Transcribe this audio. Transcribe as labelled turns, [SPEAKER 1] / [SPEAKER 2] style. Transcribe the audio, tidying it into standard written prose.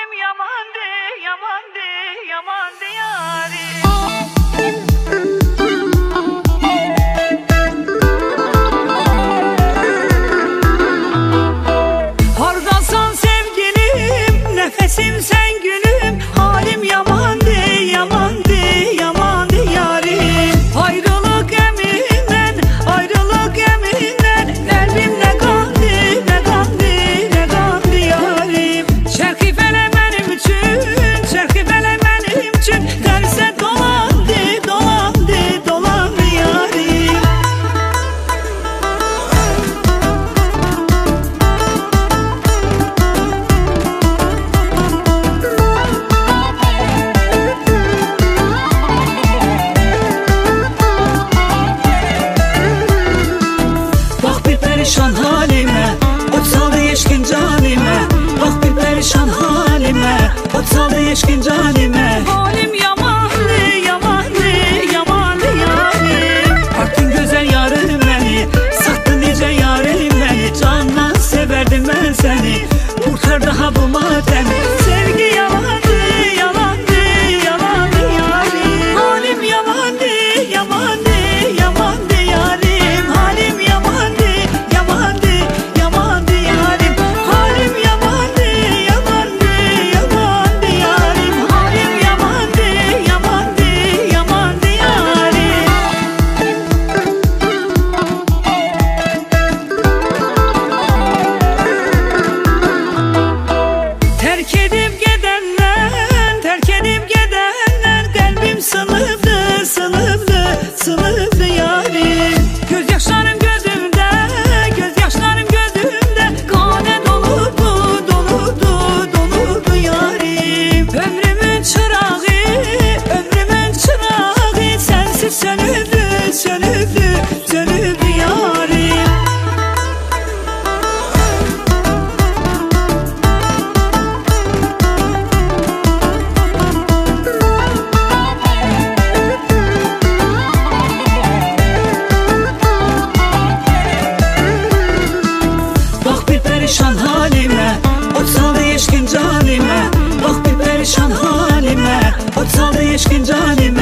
[SPEAKER 1] Halim yamandı, yamandı, yamandı yarim. Hardasan sevgilim, nefesim sen gülüm. Halim yamandı, yamandı, yamandı yarim. Ayrılık eminden, ayrılık eminden. Kalbim ne kandı, ne kandı, ne kandı yarim. Çerki fele benim için, çerki fele benim için. Derse dolandı, dolandı, dolandı yarim. Bak bir perişan halime, ot saldı yeşkin canime. Bak bir perişan halime, ot saldı yeşkin canime. Halim yamandı, yamandı, yamandı yarim. Baktın güzel yarım beni, sattın nice yarim beni. Candan severdim ben seni, kurtar daha bu matemi. Sevgi yalandı, yalandı, yalandı yarim. Halim yamandı, yamandı, yamandı yarim. Halim yamandı, yamandı, yamandı yarim. Halim yamandı, yamandı, yamandı yarim. Halim yamandı, yamandı, yamandı yarim. Terk edip gidenler, terk edip gidenler. Kalbim sınıflı, sınıflı, sınıflı yarim. Gözyaşlarım gözümde, gözyaşlarım gözümde. Kane doludu, doludu, doludu yarim. Ömrümün çırağı, ömrümün çırağı. Sensiz sönüldü, sönüldü, sönüldü yarim. Bak bir perişan halime, ot saldı yeşkin canime. Bak bir perişan halime, ot saldı yeşkin canime.